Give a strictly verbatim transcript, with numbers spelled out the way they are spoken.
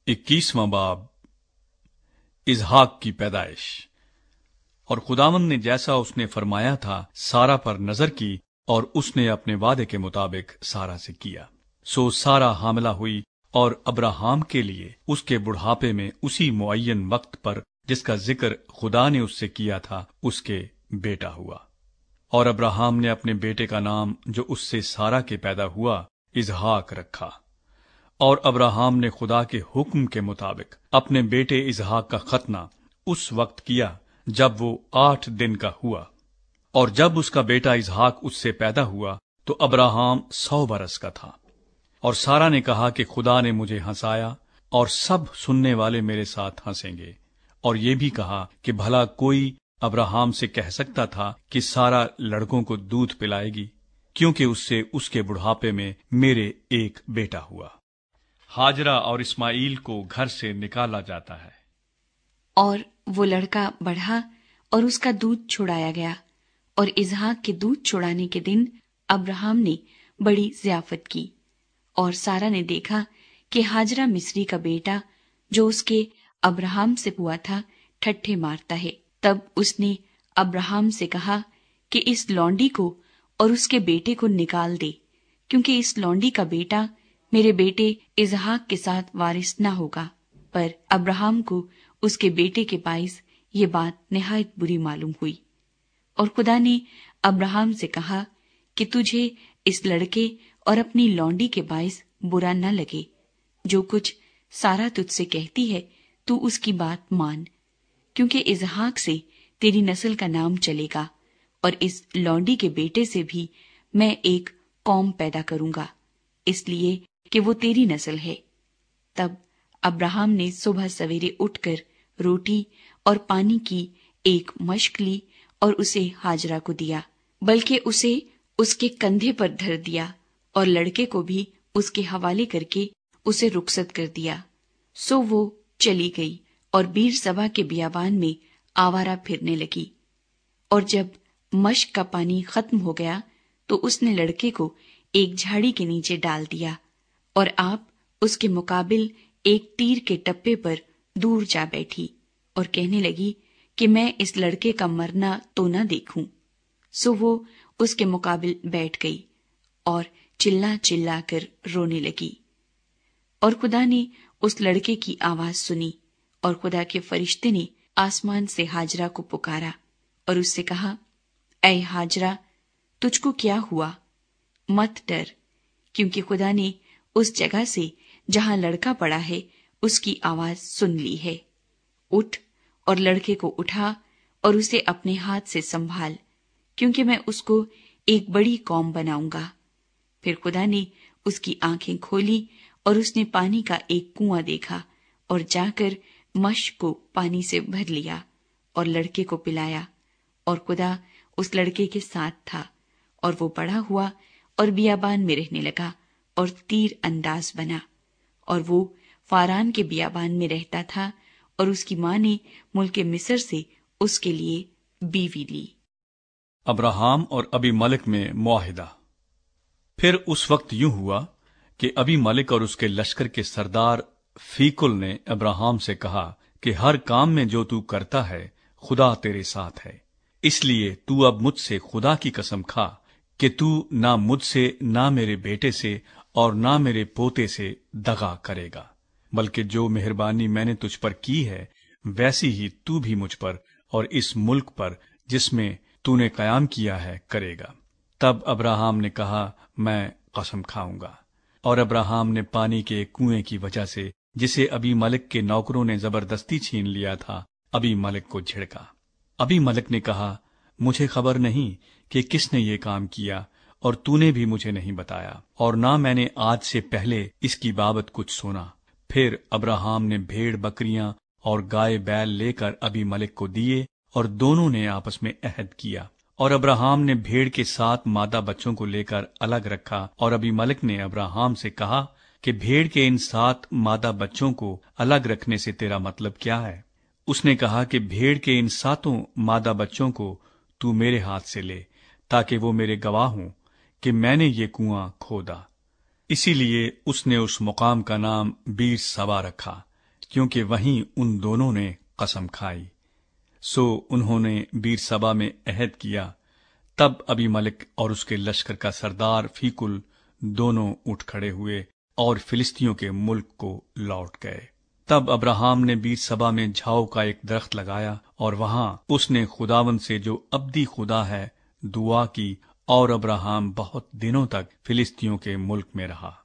اکیسواں باب اسحاق کی پیدائش۔ اور خداوند نے جیسا اس نے فرمایا تھا سارا پر نظر کی، اور اس نے اپنے وعدے کے مطابق سارا سے کیا۔ سو سارا حاملہ ہوئی، اور ابراہام کے لیے اس کے بڑھاپے میں اسی معین وقت پر جس کا ذکر خدا نے اس سے کیا تھا اس کے بیٹا ہوا۔ اور ابراہام نے اپنے بیٹے کا نام جو اس سے سارا کے پیدا ہوا اسحاق رکھا۔ اور ابراہام نے خدا کے حکم کے مطابق اپنے بیٹے اسحاق کا ختنہ اس وقت کیا جب وہ آٹھ دن کا ہوا۔ اور جب اس کا بیٹا اسحاق اس سے پیدا ہوا تو ابراہام سو برس کا تھا۔ اور سارا نے کہا کہ خدا نے مجھے ہنسایا، اور سب سننے والے میرے ساتھ ہنسیں گے۔ اور یہ بھی کہا کہ بھلا کوئی ابراہام سے کہہ سکتا تھا کہ سارا لڑکوں کو دودھ پلائے گی، کیونکہ اس سے اس کے بڑھاپے میں میرے ایک بیٹا ہوا۔ ہاجرہ اور اسماعیل کو گھر سے نکالا جاتا ہے۔ اور وہ لڑکا بڑھا اور اس کا دودھ چھڑایا گیا، اور اسحاق کے دودھ چھڑانے کے دن ابراہام نے بڑی ضیافت کی۔ اور سارا نے دیکھا کہ ہاجرہ مصری کا بیٹا جو اس کے ابراہام سے ہوا تھا ٹھٹھے مارتا ہے۔ تب اس نے ابراہام سے کہا کہ اس لونڈی کو اور اس کے بیٹے کو نکال دے، کیونکہ اس لونڈی کا بیٹا میرے بیٹے اسحاق کے ساتھ وارث نہ ہوگا۔ پر ابراہام کو اس کے بیٹے کے باعث یہ بات نہایت بری معلوم ہوئی۔ اور خدا نے ابراہام سے کہا کہ تجھے اس لڑکے اور اپنی لونڈی کے باعث برا نہ لگے، جو کچھ سارا تجھ سے کہتی ہے تو اس کی بات مان، کیونکہ اسحاق سے تیری نسل کا نام چلے گا، اور اس لونڈی کے بیٹے سے بھی میں ایک قوم پیدا کروں گا، اس لیے کہ وہ تیری نسل ہے۔ تب ابراہام نے صبح سویرے اٹھ کر روٹی اور پانی کی ایک مشک لی اور اسے ہاجرہ کو دیا، بلکہ اسے اس کے کندھے پر دھر دیا، اور لڑکے کو بھی اس کے حوالے کر کے اسے رخصت کر دیا۔ سو وہ چلی گئی اور بیر سبا کے بیابان میں آوارہ پھرنے لگی۔ اور جب مشک کا پانی ختم ہو گیا تو اس نے لڑکے کو ایک جھاڑی کے نیچے ڈال دیا، اور آپ اس کے مقابل ایک تیر کے ٹپے پر دور جا بیٹھی، اور کہنے لگی کہ میں اس لڑکے کا مرنا تو نہ دیکھوں۔ سو وہ اس کے مقابل بیٹھ گئی اور چلا چلا کر رونے لگی۔ اور خدا نے اس لڑکے کی آواز سنی، اور خدا کے فرشتے نے آسمان سے ہاجرہ کو پکارا اور اس سے کہا، اے ہاجرہ، تجھ کو کیا ہوا؟ مت ڈر، کیونکہ خدا نے اس جگہ سے جہاں لڑکا پڑا ہے اس کی آواز سن لی ہے۔ اٹھ اور لڑکے کو اٹھا اور اسے اپنے ہاتھ سے سنبھال، کیونکہ میں اس کو ایک بڑی قوم بناؤں گا۔ پھر خدا نے اس کی آنکھیں کھولی اور اس نے پانی کا ایک کنواں دیکھا، اور جا کر مشک کو پانی سے بھر لیا اور لڑکے کو پلایا۔ اور خدا اس لڑکے کے ساتھ تھا، اور وہ بڑا ہوا اور بیابان میں رہنے لگا اور تیر انداز بنا، اور وہ فاران کے بیابان میں رہتا تھا، اور اس کی ماں نے ملک مصر سے اس کے لیے بیوی لی۔ ابراہام اور ابی ملک میں معاہدہ۔ پھر اس وقت یوں ہوا کہ ابی ملک اور اس کے لشکر کے سردار فیکل نے ابراہام سے کہا کہ ہر کام میں جو تو کرتا ہے خدا تیرے ساتھ ہے، اس لیے تو اب مجھ سے خدا کی قسم کھا کہ تو نہ مجھ سے، نہ میرے بیٹے سے، اور نہ میرے پوتے سے دغا کرے گا، بلکہ جو مہربانی میں نے تجھ پر کی ہے ویسی ہی تو بھی مجھ پر اور اس ملک پر جس میں تو نے قیام کیا ہے کرے گا۔ تب ابراہام نے کہا، میں قسم کھاؤں گا۔ اور ابراہام نے پانی کے ایک کنویں کی وجہ سے جسے ابی ملک کے نوکروں نے زبردستی چھین لیا تھا ابی ملک کو جھڑکا۔ ابی ملک نے کہا، مجھے خبر نہیں کہ کس نے یہ کام کیا، اور تو نے بھی مجھے نہیں بتایا، اور نہ میں نے آج سے پہلے اس کی بابت کچھ سنا۔ پھر ابراہام نے بھیڑ بکریاں اور گائے بیل لے کر ابی ملک کو دیے، اور دونوں نے آپس میں عہد کیا۔ اور ابراہام نے بھیڑ کے سات مادہ بچوں کو لے کر الگ رکھا، اور ابی ملک نے ابراہام سے کہا کہ بھیڑ کے ان سات مادہ بچوں کو الگ رکھنے سے تیرا مطلب کیا ہے؟ اس نے کہا کہ بھیڑ کے ان ساتوں مادہ بچوں کو تو میرے ہاتھ سے لے، تاکہ وہ میرے گواہ ہوں کہ میں نے یہ کنواں کھودا۔ اسی لیے اس نے اس مقام کا نام بیر سبا رکھا، کیونکہ وہیں ان دونوں نے قسم کھائی۔ سو انہوں نے بیر سبا میں عہد کیا۔ تب ابی ملک اور اس کے لشکر کا سردار فیکل دونوں اٹھ کھڑے ہوئے اور فلسطینیوں کے ملک کو لوٹ گئے۔ تب ابراہام نے بیر سبا میں جھاؤ کا ایک درخت لگایا، اور وہاں اس نے خداوند سے جو ابدی خدا ہے دعا کی، اور ابراہام بہت دنوں تک فلسطینیوں کے ملک میں رہا۔